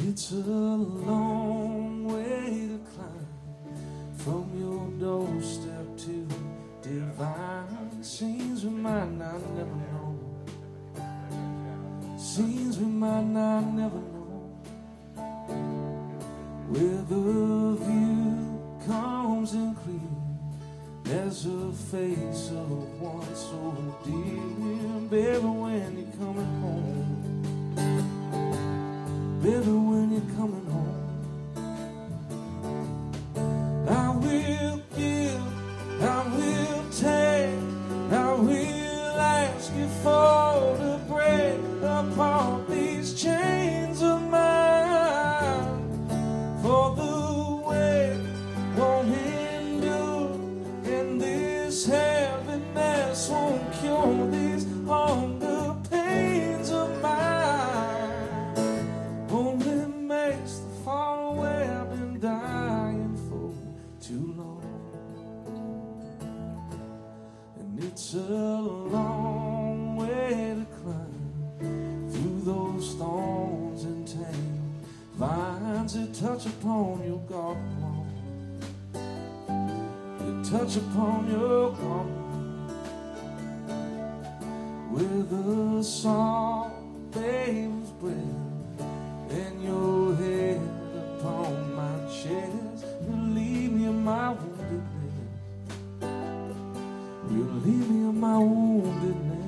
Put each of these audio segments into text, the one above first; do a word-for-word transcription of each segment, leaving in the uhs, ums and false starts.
It's a long way to climb from your doorstep to divine scenes we might not never know, scenes we might not never know, where the view comes in clear as a face of one so dear. Baby, when you're coming home, baby, when you're coming home, I will give, I will take, I will ask you for to break apart these chains of mine, for the weight won't endure, and this heaviness won't cure these hunger pains of mine. Only makes the far away I've been dying for too long. And it's a long way to climb through those thorns and tangled vines that touch upon your garden wall, that touch upon your garden wall, with a soft baby's breath and your head upon my chest. Relieve me of my woundedness, relieve me of my woundedness.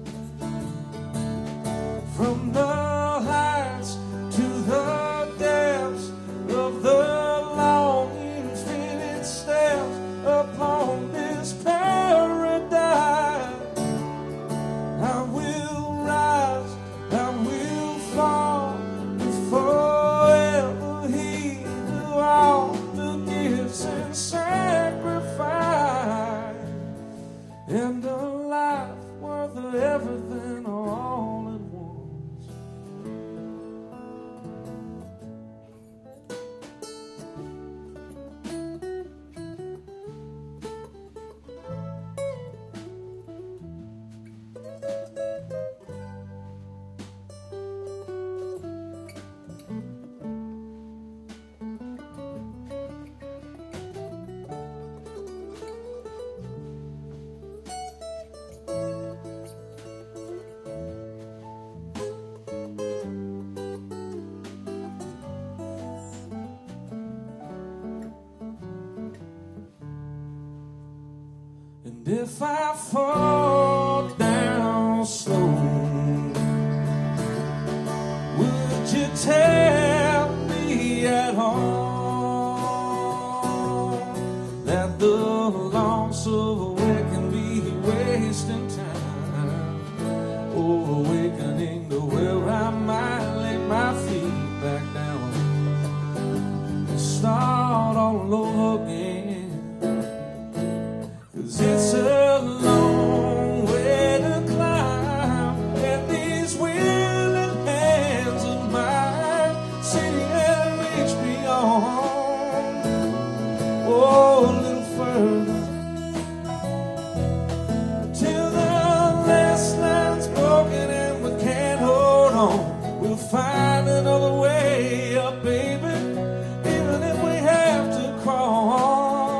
From the heights to the depths of the long infinite steps upon this paradise, I will rise, I will fall, forever he to all the gifts and sacrifice, and a life worth of everything all at once. And if I fall down slow, would you tell me at all that the loss of a way can be wasting time, or awakening to where I might lay my feet back down and start all over again? It's a long way to climb, and these willing hands of mine seem to reach beyond, oh, a little further, till the last line's broken and we can't hold on. We'll find another way up, baby, even if we have to crawl.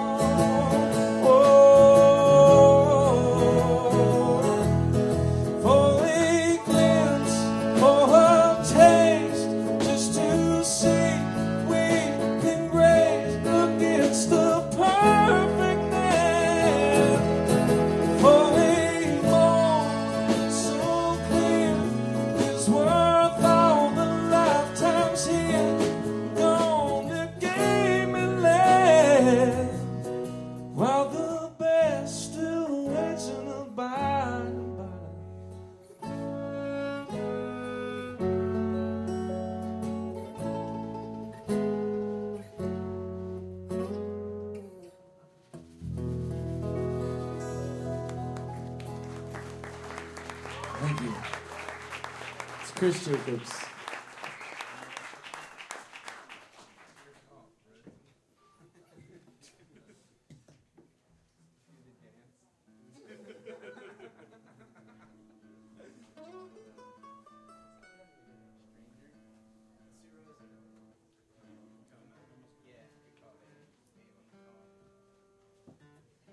Thank you. It's Chris Jacobs.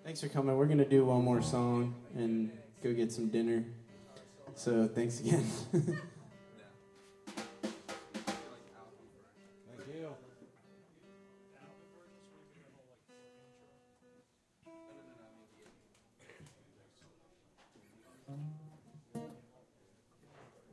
Thanks for coming. We're going to do one more song and go get some dinner. So thanks again.